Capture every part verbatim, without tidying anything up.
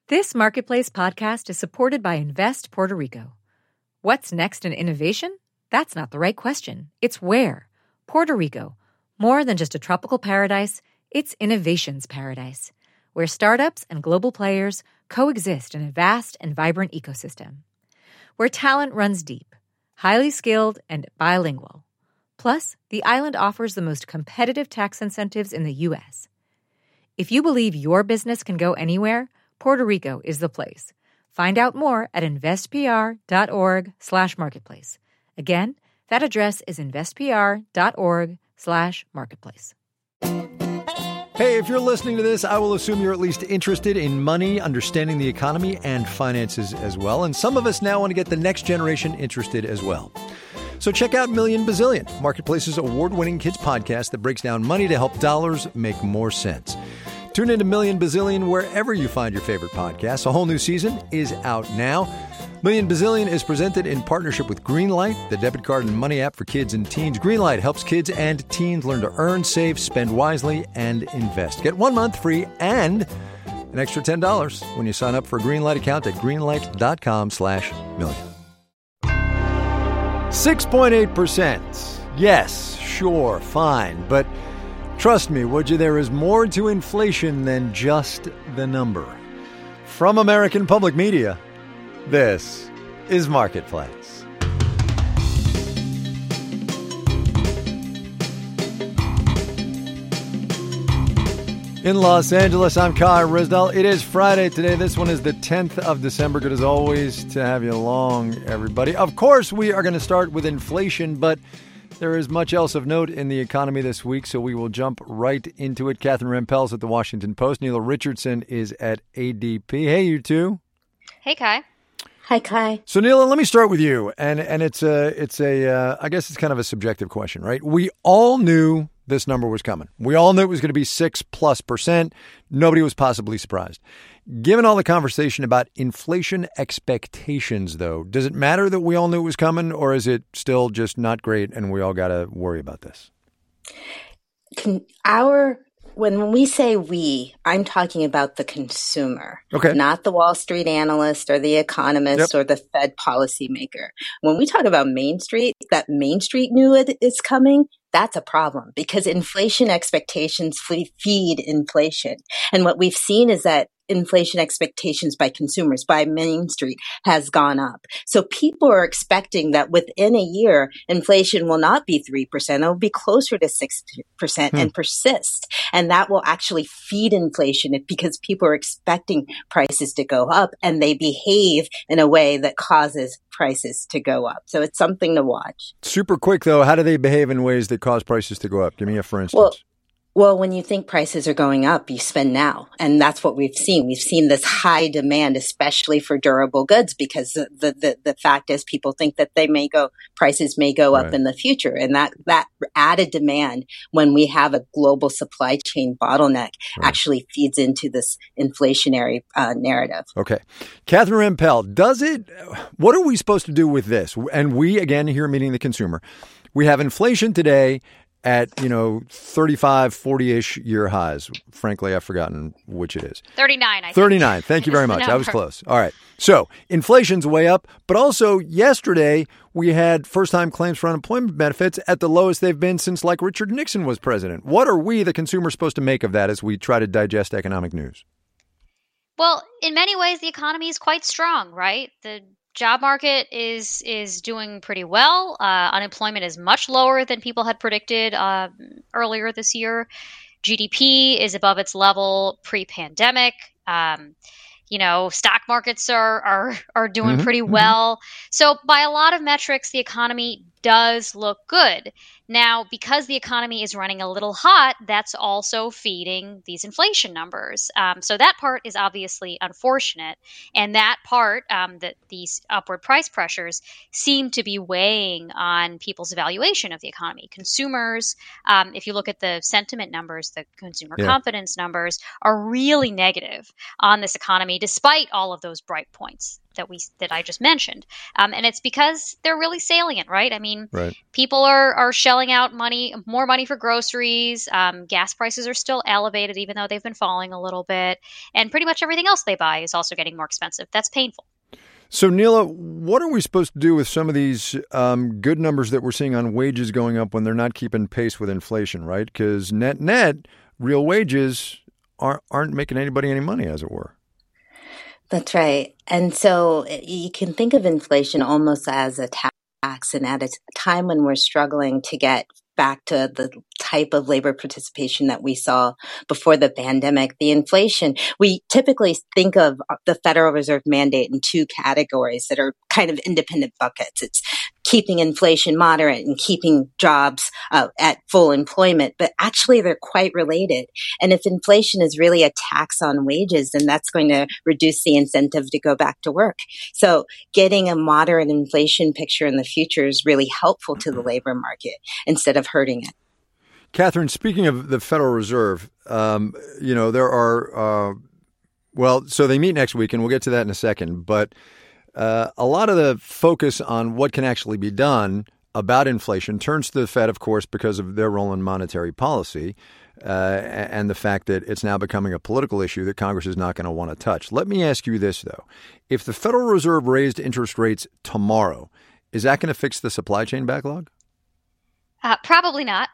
This Marketplace podcast is supported by Invest Puerto Rico. What's next in innovation? That's not the right question. It's where. Puerto Rico. More than just a tropical paradise, it's innovation's paradise, where startups and global players coexist in a vast and vibrant ecosystem. Where talent runs deep, highly skilled, and bilingual. Plus, the island offers the most competitive tax incentives in the U S. If you believe your business can go anywhere, Puerto Rico is the place. Find out more at investpr.org slash marketplace. Again, that address is investpr.org slash marketplace. Hey, if you're listening to this, I will assume you're at least interested in money, understanding the economy, and finances as well. And some of us now want to get the next generation interested as well. So check out Million Bazillion, Marketplace's award-winning kids podcast that breaks down money to help dollars make more sense. Tune into Million Bazillion wherever you find your favorite podcasts. A whole new season is out now. Million Bazillion is presented in partnership with Greenlight, the debit card and money app for kids and teens. Greenlight helps kids and teens learn to earn, save, spend wisely, and invest. Get one month free and an extra ten dollars when you sign up for a Greenlight account at greenlight.com slash million. six point eight percent. Yes, sure, fine. But trust me, would you, there is more to inflation than just the number. From American Public Media, this is Marketplace. In Los Angeles, I'm Kai Ryssdal. It is Friday today. This one is the tenth of December. Good as always to have you along, everybody. Of course, we are going to start with inflation, but there is much else of note in the economy this week, so we will jump right into it. Catherine Rampell's at the Washington Post. Neela Richardson is at A D P. Hey, you two. Hey, Kai. Hi, Kai. So, Neela, let me start with you, and and it's a it's a uh, I guess it's kind of a subjective question, right? We all knew this number was coming. We all knew it was going to be six plus percent. Nobody was possibly surprised. Given all the conversation about inflation expectations, though, does it matter that we all knew it was coming, or is it still just not great and we all got to worry about this? Can our when we say we, I'm talking about the consumer, okay, not the Wall Street analyst or the economist yep. or the Fed policymaker. When we talk about Main Street, that Main Street knew it is coming. That's a problem because inflation expectations feed inflation. And what we've seen is that inflation expectations by consumers, by Main Street, has gone up. So people are expecting that within a year, inflation will not be three percent. It will be closer to six percent hmm. and persist. And that will actually feed inflation because people are expecting prices to go up and they behave in a way that causes prices to go up. So it's something to watch. Super quick, though. How do they behave in ways that cause prices to go up? Give me a for instance. Well, Well, when you think prices are going up, you spend now. And that's what we've seen. We've seen this high demand, especially for durable goods, because the, the, the fact is people think that they may go, prices may go up right. in the future. And that, that added demand, when we have a global supply chain bottleneck, right. actually feeds into this inflationary uh, narrative. Okay. Catherine Rampell, does it, what are we supposed to do with this? And we, again, here meeting the consumer, we have inflation today at, you know, thirty-five, forty-ish year highs. Frankly, I've forgotten which it is. thirty-nine, I think. thirty-nine. Thank you very much. I was close. All right. So inflation's way up. But also yesterday, we had first-time claims for unemployment benefits at the lowest they've been since, like, Richard Nixon was president. What are we, the consumer, supposed to make of that as we try to digest economic news? Well, in many ways, the economy is quite strong, right? The job market is is doing pretty well. Uh, unemployment is much lower than people had predicted uh, earlier this year. G D P is above its level pre-pandemic. Um, you know, stock markets are are are doing mm-hmm, pretty mm-hmm. well. So by a lot of metrics, the economy does look good. Now, because the economy is running a little hot, that's also feeding these inflation numbers. Um, so that part is obviously unfortunate. And that part, um, that these upward price pressures seem to be weighing on people's evaluation of the economy. Consumers, um, if you look at the sentiment numbers, the consumer yeah. confidence numbers are really negative on this economy, despite all of those bright points. that we that I just mentioned, um, and it's because they're really salient, right? I mean, right. people are are shelling out money, more money for groceries. Um, gas prices are still elevated, even though they've been falling a little bit, and pretty much everything else they buy is also getting more expensive. That's painful. So, Neela, what are we supposed to do with some of these um, good numbers that we're seeing on wages going up when they're not keeping pace with inflation, right? Because net net, real wages aren't aren't making anybody any money, as it were. That's right. And so you can think of inflation almost as a tax, and at a time when we're struggling to get back to the type of labor participation that we saw before the pandemic, the inflation, we typically think of the Federal Reserve mandate in two categories that are kind of independent buckets. It's keeping inflation moderate and keeping jobs uh, at full employment, but actually they're quite related. And if inflation is really a tax on wages, then that's going to reduce the incentive to go back to work. So getting a moderate inflation picture in the future is really helpful to the labor market instead of hurting it. Catherine, speaking of the Federal Reserve, um, you know, there are, uh, well, so they meet next week, and we'll get to that in a second, but Uh, a lot of the focus on what can actually be done about inflation turns to the Fed, of course, because of their role in monetary policy uh, and the fact that it's now becoming a political issue that Congress is not going to want to touch. Let me ask you this, though. If the Federal Reserve raised interest rates tomorrow, is that going to fix the supply chain backlog? Uh, probably not.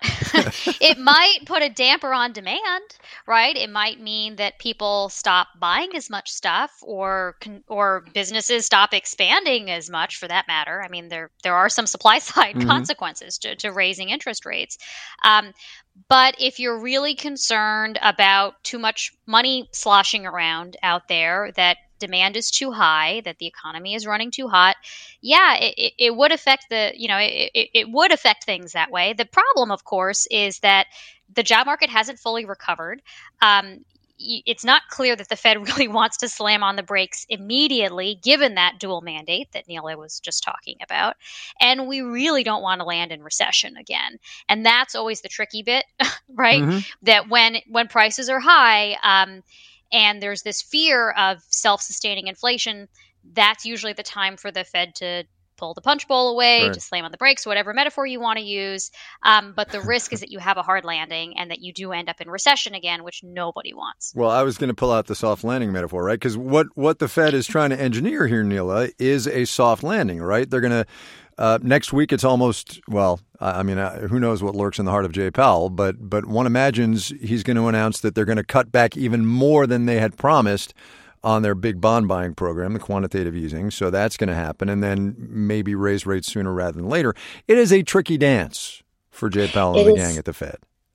It might put a damper on demand, right? It might mean that people stop buying as much stuff, or or businesses stop expanding as much, for that matter. I mean, there there are some supply side mm-hmm. consequences to, to raising interest rates. Um, but if you're really concerned about too much money sloshing around out there, that demand is too high, that the economy is running too hot, yeah, it, it, it would affect the, you know, it, it, it would affect things that way. The problem, of course, is that the job market hasn't fully recovered. Um, it's not clear that the Fed really wants to slam on the brakes immediately, given that dual mandate that Neela was just talking about. And we really don't want to land in recession again. And that's always the tricky bit, right? Mm-hmm. That when when prices are high, um, and there's this fear of self-sustaining inflation, that's usually the time for the Fed to pull the punch bowl away, right. to slam on the brakes, whatever metaphor you want to use. Um, but the risk is that you have a hard landing and that you do end up in recession again, which nobody wants. Well, I was going to pull out the soft landing metaphor, right? Because what, what the Fed is trying to engineer here, Neela, is a soft landing, right? They're going to Uh, next week, it's almost, well, I mean, uh, who knows what lurks in the heart of Jay Powell, but but one imagines he's going to announce that they're going to cut back even more than they had promised on their big bond buying program, the quantitative easing. So that's going to happen, and then maybe raise rates sooner rather than later. It is a tricky dance for Jay Powell and it the is. gang at the Fed.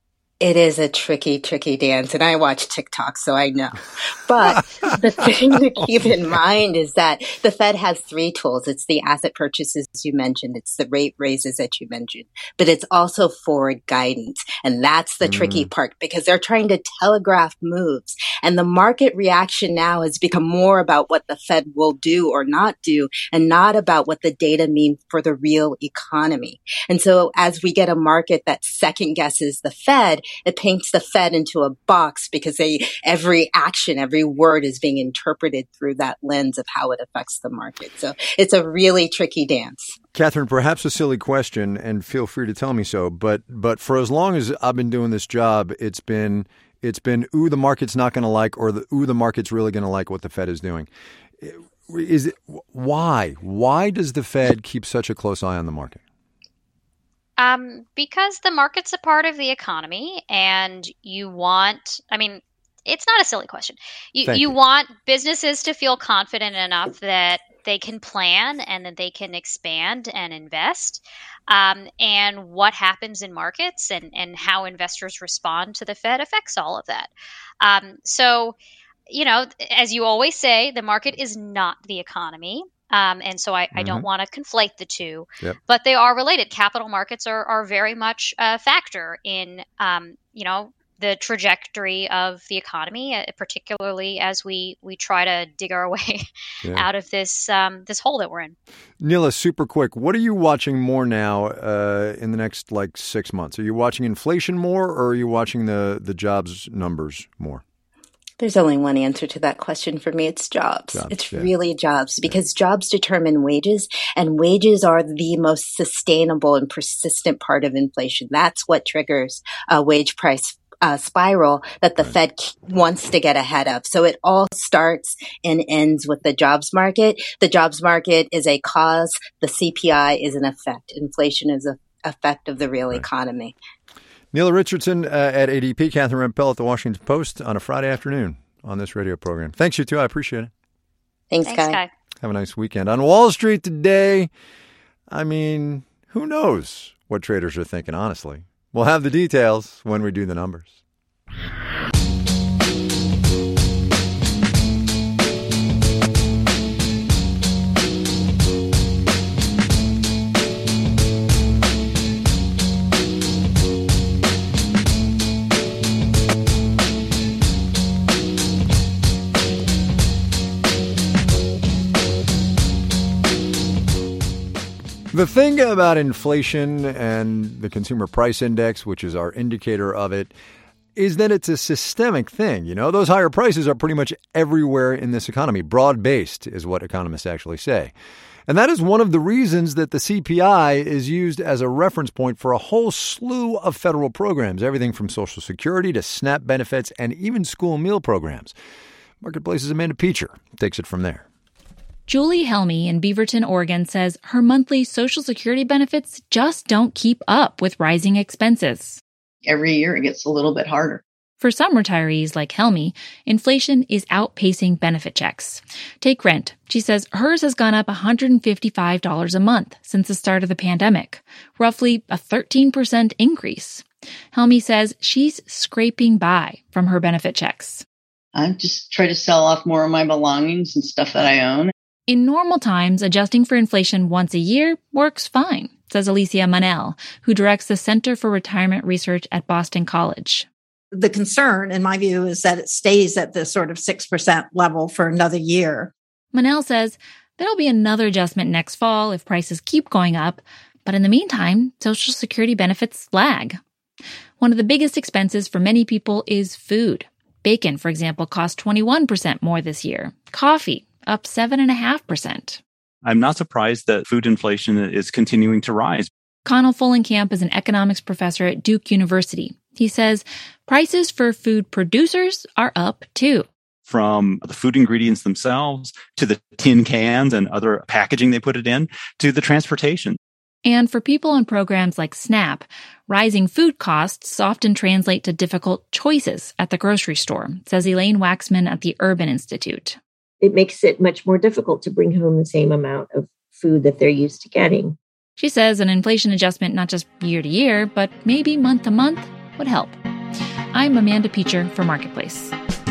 It is a tricky, tricky dance, and I watch TikTok, so I know. But the thing to keep in mind is that the Fed has three tools. It's the asset purchases you mentioned. It's the rate raises that you mentioned. But it's also forward guidance. And that's the mm. tricky part, because they're trying to telegraph moves. And the market reaction now has become more about what the Fed will do or not do, and not about what the data mean for the real economy. And so as we get a market that second guesses the Fed, it paints the Fed into a box, because they, every action, every word is being interpreted through that lens of how it affects the market. So it's a really tricky dance. Catherine, perhaps a silly question, and feel free to tell me so, but but for as long as I've been doing this job, it's been it's been ooh, the market's not going to like, or the ooh, the market's really going to like what the Fed is doing. Is it why? Why does the Fed keep such a close eye on the market? Um, because the market's a part of the economy, and you want, I mean, it's not a silly question. You, you, you want businesses to feel confident enough that they can plan and that they can expand and invest. Um, and what happens in markets and, and how investors respond to the Fed affects all of that. Um, so, you know, as you always say, the market is not the economy. Um, and so I, mm-hmm. I don't want to conflate the two, yep. but they are related. Capital markets are, are very much a factor in, um, you know, the trajectory of the economy, uh, particularly as we, we try to dig our way yeah. out of this um, this hole that we're in. Neela, super quick, what are you watching more now uh, in the next like six months? Are you watching inflation more, or are you watching the, the jobs numbers more? There's only one answer to that question for me. It's jobs. jobs it's yeah. really jobs because yeah. jobs determine wages, and wages are the most sustainable and persistent part of inflation. That's what triggers a wage price uh, spiral that the right. Fed wants to get ahead of. So it all starts and ends with the jobs market. The jobs market is a cause. The C P I is an effect. Inflation is an effect of the real right. economy. Neela Richardson uh, at A D P, Catherine Rampell at the Washington Post on a Friday afternoon on this radio program. Thanks, you two. I appreciate it. Thanks, Thanks Guy. Guy. Have a nice weekend. On Wall Street today, I mean, who knows what traders are thinking, honestly. We'll have the details when we do the numbers. The thing about inflation and the consumer price index, which is our indicator of it, is that it's a systemic thing. You know, those higher prices are pretty much everywhere in this economy. Broad-based is what economists actually say. And that is one of the reasons that the C P I is used as a reference point for a whole slew of federal programs, everything from Social Security to SNAP benefits and even school meal programs. Marketplace's Amanda Peacher takes it from there. Julie Helmy in Beaverton, Oregon, says her monthly Social Security benefits just don't keep up with rising expenses. Every year it gets a little bit harder. For some retirees like Helmy, inflation is outpacing benefit checks. Take rent. She says hers has gone up one hundred fifty-five dollars a month since the start of the pandemic, roughly a thirteen percent increase. Helmy says she's scraping by from her benefit checks. I just try to sell off more of my belongings and stuff that I own. In normal times, adjusting for inflation once a year works fine, says Alicia Manel, who directs the Center for Retirement Research at Boston College. The concern, in my view, is that it stays at this sort of six percent level for another year. Manel says there'll be another adjustment next fall if prices keep going up, but in the meantime, Social Security benefits lag. One of the biggest expenses for many people is food. Bacon, for example, cost twenty-one percent more this year. Coffee, up seven point five percent. I'm not surprised that food inflation is continuing to rise. Connell Follenkamp is an economics professor at Duke University. He says prices for food producers are up too. From the food ingredients themselves to the tin cans and other packaging they put it in to the transportation. And for people on programs like SNAP, rising food costs often translate to difficult choices at the grocery store, says Elaine Waxman at the Urban Institute. It makes it much more difficult to bring home the same amount of food that they're used to getting. She says an inflation adjustment, not just year to year, but maybe month to month, would help. I'm Amanda Peacher for Marketplace.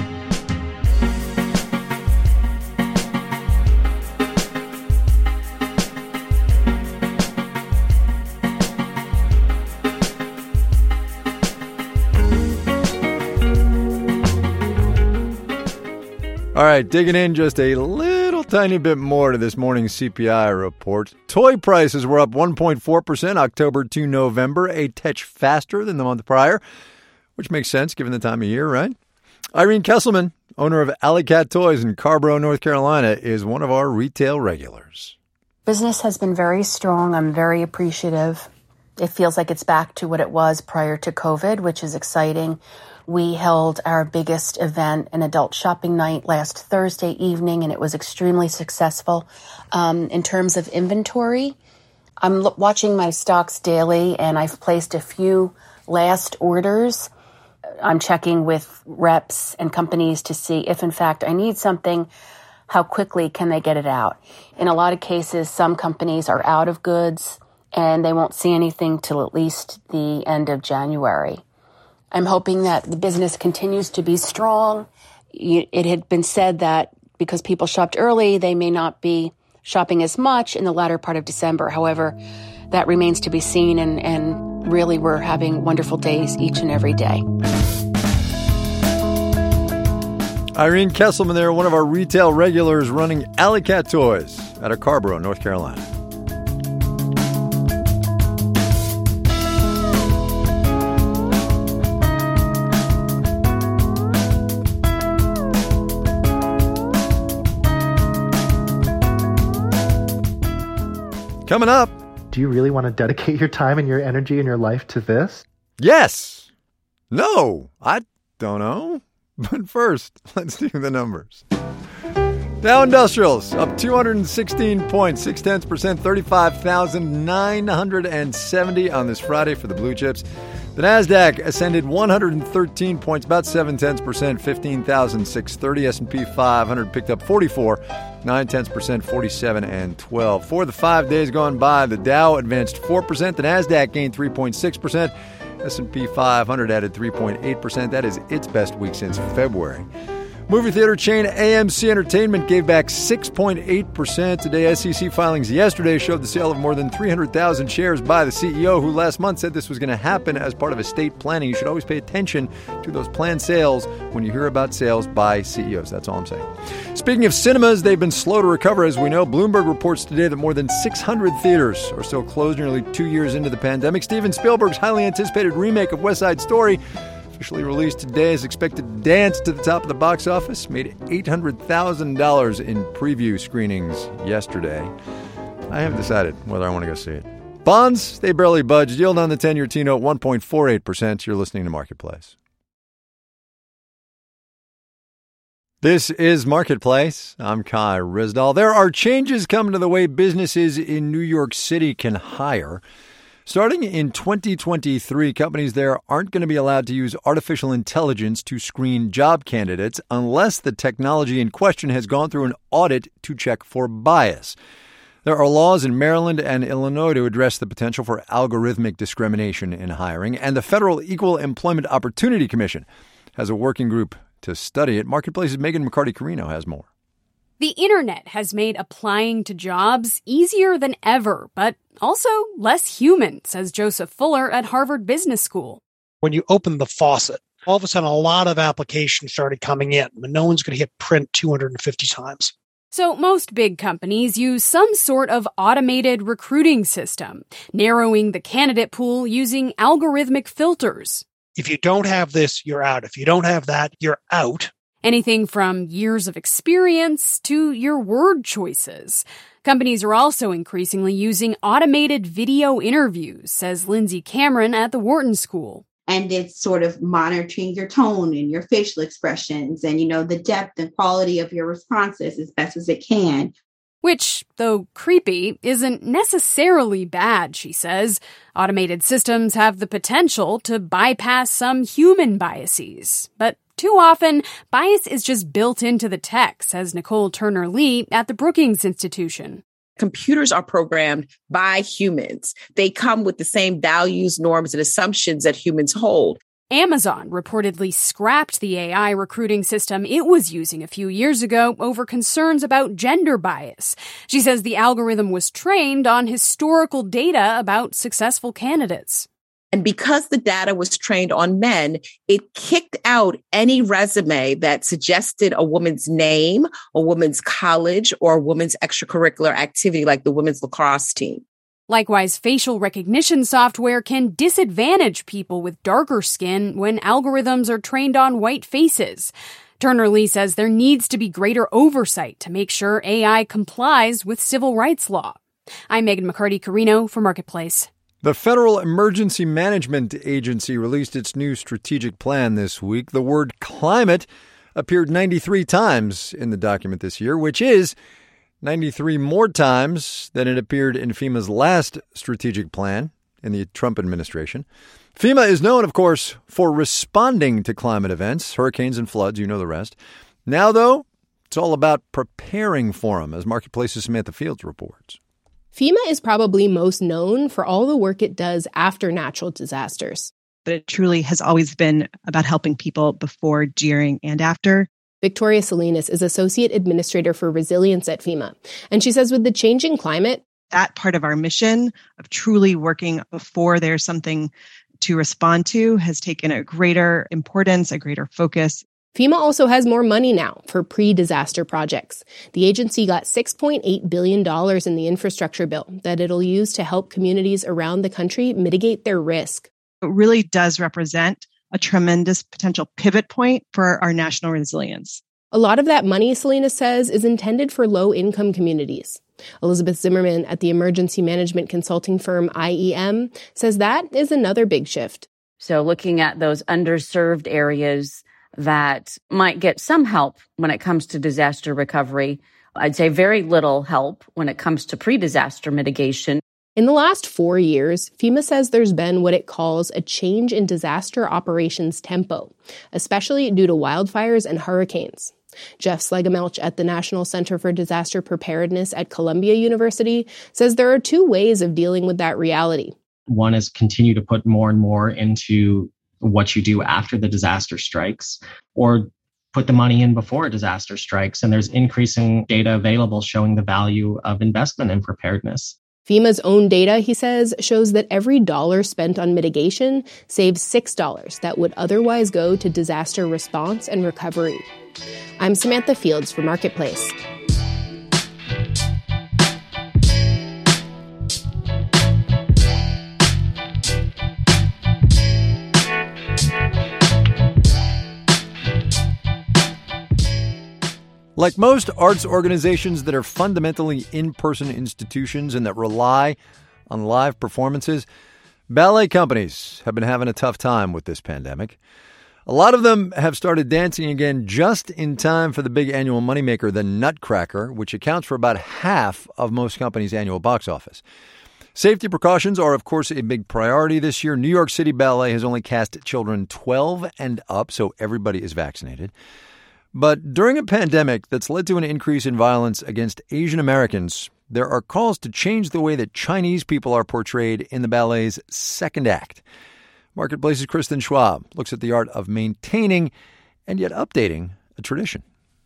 All right, digging in just a little tiny bit more to this morning's C P I report. Toy prices were up one point four percent October to November, a touch faster than the month prior, which makes sense given the time of year, right? Irene Kesselman, owner of Alley Cat Toys in Carrboro, North Carolina, is one of our retail regulars. Business has been very strong. I'm very appreciative. It feels like it's back to what it was prior to COVID, which is exciting. We held our biggest event, an adult shopping night, last Thursday evening, and it was extremely successful. Um, in terms of inventory, I'm lo- watching my stocks daily, and I've placed a few last orders. I'm checking with reps and companies to see if, in fact, I need something, how quickly can they get it out. In a lot of cases, some companies are out of goods, and they won't see anything till at least the end of January. I'm hoping that the business continues to be strong. It had been said that because people shopped early, they may not be shopping as much in the latter part of December. However, that remains to be seen, and, and really we're having wonderful days each and every day. Irene Kesselman there, one of our retail regulars running Alley Cat Toys out of Carrboro, North Carolina. Coming up. Do you really want to dedicate your time and your energy and your life to this? Yes. No, I don't know. But first, let's do the numbers. Dow Industrials up two hundred sixteen points, six tenths percent, thirty-five thousand nine hundred seventy on this Friday for the blue chips. The Nasdaq ascended one hundred thirteen points, about seven tenths percent, fifteen thousand six hundred thirty. S and P five hundred picked up forty-four, nine tenths percent, forty-seven and twelve. For the five days gone by, the Dow advanced four percent, the Nasdaq gained three point six percent, S and P five hundred added three point eight percent. That is its best week since February. Movie theater chain A M C Entertainment gave back six point eight percent. Today, S E C filings yesterday showed the sale of more than three hundred thousand shares by the C E O, who last month said this was going to happen as part of estate planning. You should always pay attention to those planned sales when you hear about sales by C E Os. That's all I'm saying. Speaking of cinemas, they've been slow to recover, as we know. Bloomberg reports today that more than six hundred theaters are still closed nearly two years into the pandemic. Steven Spielberg's highly anticipated remake of West Side Story, officially released today, is expected to dance to the top of the box office. Made eight hundred thousand dollars in preview screenings yesterday. I haven't decided whether I want to go see it. Bonds, they barely budged. Yield on the ten-year T-note, one point four eight percent. You're listening to Marketplace. This is Marketplace. I'm Kai Ryssdal. There are changes coming to the way businesses in New York City can hire. Starting in twenty twenty-three, companies there aren't going to be allowed to use artificial intelligence to screen job candidates unless the technology in question has gone through an audit to check for bias. There are laws in Maryland and Illinois to address the potential for algorithmic discrimination in hiring, and the Federal Equal Employment Opportunity Commission has a working group to study it. Marketplace's Megan McCarty-Carino has more. The internet has made applying to jobs easier than ever, but also less human, says Joseph Fuller at Harvard Business School. When you open the faucet, all of a sudden a lot of applications started coming in, but no one's going to hit print two hundred fifty times. So most big companies use some sort of automated recruiting system, narrowing the candidate pool using algorithmic filters. If you don't have this, you're out. If you don't have that, you're out. Anything from years of experience to your word choices. Companies are also increasingly using automated video interviews, says Lindsay Cameron at the Wharton School. And it's sort of monitoring your tone and your facial expressions and, you know, the depth and quality of your responses as best as it can. Which, though creepy, isn't necessarily bad, she says. Automated systems have the potential to bypass some human biases. But too often, bias is just built into the tech, says Nicole Turner-Lee at the Brookings Institution. Computers are programmed by humans. They come with the same values, norms, and assumptions that humans hold. Amazon reportedly scrapped the A I recruiting system it was using a few years ago over concerns about gender bias. She says the algorithm was trained on historical data about successful candidates. And because the data was trained on men, it kicked out any resume that suggested a woman's name, a woman's college, or a woman's extracurricular activity like the women's lacrosse team. Likewise, facial recognition software can disadvantage people with darker skin when algorithms are trained on white faces. Turner-Lee says there needs to be greater oversight to make sure A I complies with civil rights law. I'm Megan McCarty-Carino for Marketplace. The Federal Emergency Management Agency released its new strategic plan this week. The word climate appeared ninety-three times in the document this year, which is ninety-three more times than it appeared in FEMA's last strategic plan in the Trump administration. FEMA is known, of course, for responding to climate events, hurricanes and floods, you know the rest. Now, though, it's all about preparing for them, as Marketplace's Samantha Fields reports. FEMA is probably most known for all the work it does after natural disasters. But it truly has always been about helping people before, during, and after. Victoria Salinas is Associate Administrator for Resilience at FEMA. And she says with the changing climate, that part of our mission of truly working before there's something to respond to has taken a greater importance, a greater focus. FEMA also has more money now for pre-disaster projects. The agency got six point eight billion dollars in the infrastructure bill that it'll use to help communities around the country mitigate their risk. It really does represent a tremendous potential pivot point for our national resilience. A lot of that money, Selena says, is intended for low-income communities. Elizabeth Zimmerman at the emergency management consulting firm I E M says that is another big shift. So looking at those underserved areas that might get some help when it comes to disaster recovery. I'd say very little help when it comes to pre-disaster mitigation. In the last four years, FEMA says there's been what it calls a change in disaster operations tempo, especially due to wildfires and hurricanes. Jeff Slegemelch at the National Center for Disaster Preparedness at Columbia University says there are two ways of dealing with that reality. One is continue to put more and more into what you do after the disaster strikes, or put the money in before a disaster strikes. And there's increasing data available showing the value of investment in preparedness. FEMA's own data, he says, shows that every dollar spent on mitigation saves six dollars that would otherwise go to disaster response and recovery. I'm Samantha Fields for Marketplace. Like most arts organizations that are fundamentally in-person institutions and that rely on live performances, ballet companies have been having a tough time with this pandemic. A lot of them have started dancing again just in time for the big annual moneymaker, the Nutcracker, which accounts for about half of most companies' annual box office. Safety precautions are, of course, a big priority this year. New York City Ballet has only cast children twelve and up, so everybody is vaccinated. But during a pandemic that's led to an increase in violence against Asian Americans, there are calls to change the way that Chinese people are portrayed in the ballet's second act. Marketplace's Kristen Schwab looks at the art of maintaining and yet updating a tradition.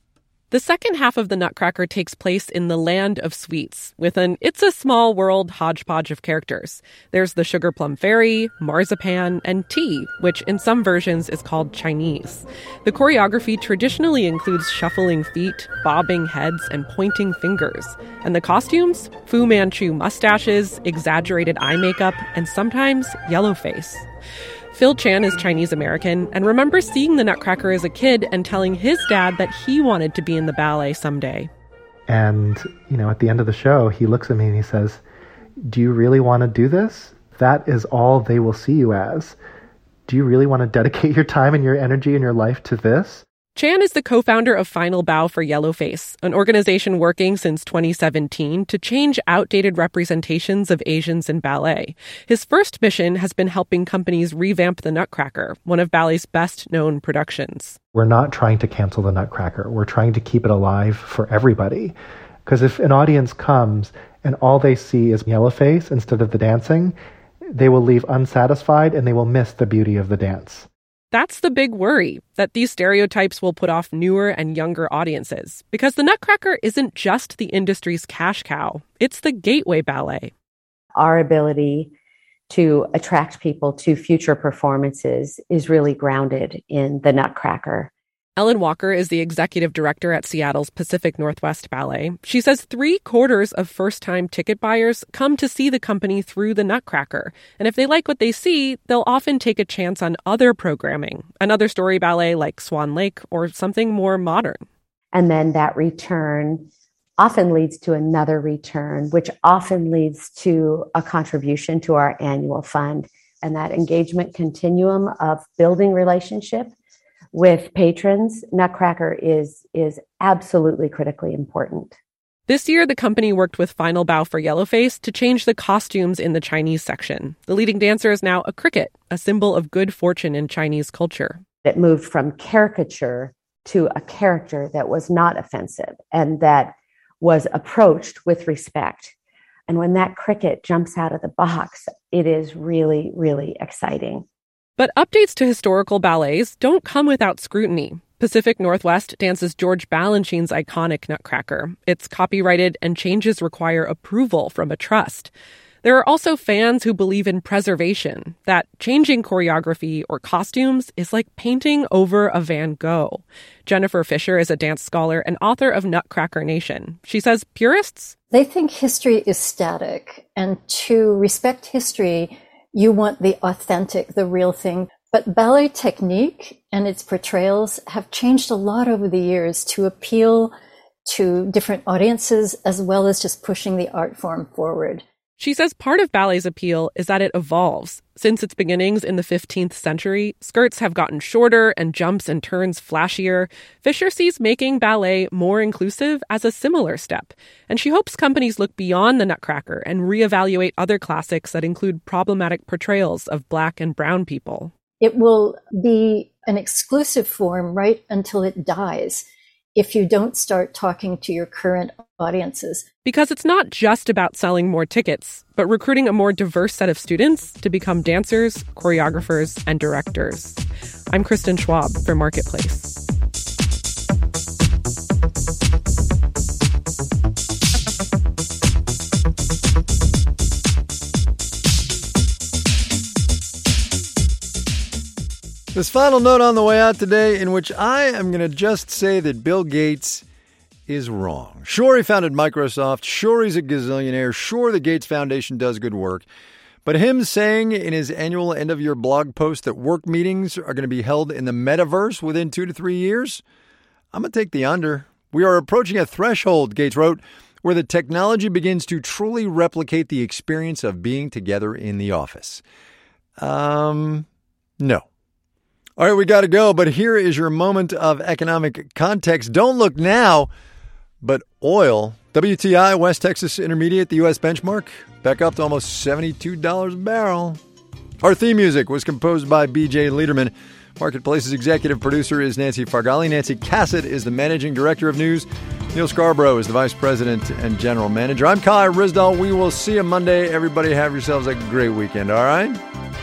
The second half of the Nutcracker takes place in the land of sweets, with an It's a Small World hodgepodge of characters. There's the Sugar Plum Fairy, marzipan, and tea, which in some versions is called Chinese. The choreography traditionally includes shuffling feet, bobbing heads, and pointing fingers. And the costumes? Fu Manchu mustaches, exaggerated eye makeup, and sometimes yellow face. Phil Chan is Chinese American and remembers seeing the Nutcracker as a kid and telling his dad that he wanted to be in the ballet someday. And, you know, at the end of the show, he looks at me and he says, "Do you really want to do this? That is all they will see you as. Do you really want to dedicate your time and your energy and your life to this?" Chan is the co-founder of Final Bow for Yellowface, an organization working since twenty seventeen to change outdated representations of Asians in ballet. His first mission has been helping companies revamp the Nutcracker, one of ballet's best-known productions. We're not trying to cancel the Nutcracker. We're trying to keep it alive for everybody. Because if an audience comes and all they see is Yellowface instead of the dancing, they will leave unsatisfied and they will miss the beauty of the dance. That's the big worry, that these stereotypes will put off newer and younger audiences. Because the Nutcracker isn't just the industry's cash cow, it's the gateway ballet. Our ability to attract people to future performances is really grounded in the Nutcracker. Ellen Walker is the executive director at Seattle's Pacific Northwest Ballet. She says three quarters of first-time ticket buyers come to see the company through the Nutcracker. And if they like what they see, they'll often take a chance on other programming, another story ballet like Swan Lake or something more modern. And then that return often leads to another return, which often leads to a contribution to our annual fund. And that engagement continuum of building relationship with patrons, Nutcracker is is absolutely critically important. This year, the company worked with Final Bow for Yellowface to change the costumes in the Chinese section. The leading dancer is now a cricket, a symbol of good fortune in Chinese culture. It moved from caricature to a character that was not offensive and that was approached with respect. And when that cricket jumps out of the box, it is really, really exciting. But updates to historical ballets don't come without scrutiny. Pacific Northwest dances George Balanchine's iconic Nutcracker. It's copyrighted and changes require approval from a trust. There are also fans who believe in preservation, that changing choreography or costumes is like painting over a Van Gogh. Jennifer Fisher is a dance scholar and author of Nutcracker Nation. She says purists, they think history is static, and to respect history, you want the authentic, the real thing. But ballet technique and its portrayals have changed a lot over the years to appeal to different audiences, as well as just pushing the art form forward. She says part of ballet's appeal is that it evolves. Since its beginnings in the fifteenth century, skirts have gotten shorter and jumps and turns flashier. Fisher sees making ballet more inclusive as a similar step, and she hopes companies look beyond the Nutcracker and reevaluate other classics that include problematic portrayals of Black and brown people. It will be an exclusive form right until it dies if you don't start talking to your current audiences. Because it's not just about selling more tickets, but recruiting a more diverse set of students to become dancers, choreographers, and directors. I'm Kristen Schwab for Marketplace. This final note on the way out today, in which I am going to just say that Bill Gates is wrong. Sure, he founded Microsoft. Sure, he's a gazillionaire. Sure, the Gates Foundation does good work. But him saying in his annual end-of-year blog post that work meetings are going to be held in the metaverse within two to three years, I'm going to take the under. We are approaching a threshold, Gates wrote, where the technology begins to truly replicate the experience of being together in the office. Um, no. All right, we got to go, but here is your moment of economic context. Don't look now, but oil, W T I, West Texas Intermediate, the U S benchmark, back up to almost seventy-two dollars a barrel. Our theme music was composed by B J Liederman. Marketplace's executive producer is Nancy Fargali. Nancy Cassett is the managing director of news. Neil Scarborough is the vice president and general manager. I'm Kai Ryssdal. We will see you Monday. Everybody have yourselves a great weekend, all right?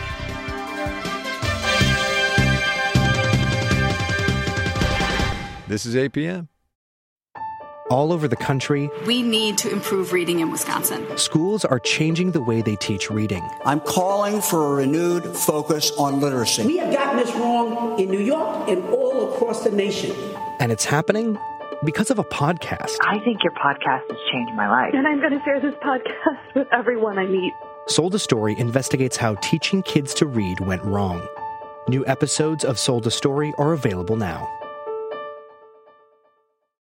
This is A P M. All over the country, we need to improve reading in Wisconsin. Schools are changing the way they teach reading. I'm calling for a renewed focus on literacy. We have gotten this wrong in New York and all across the nation. And it's happening because of a podcast. I think your podcast has changed my life. And I'm going to share this podcast with everyone I meet. Sold a Story investigates how teaching kids to read went wrong. New episodes of Sold a Story are available now.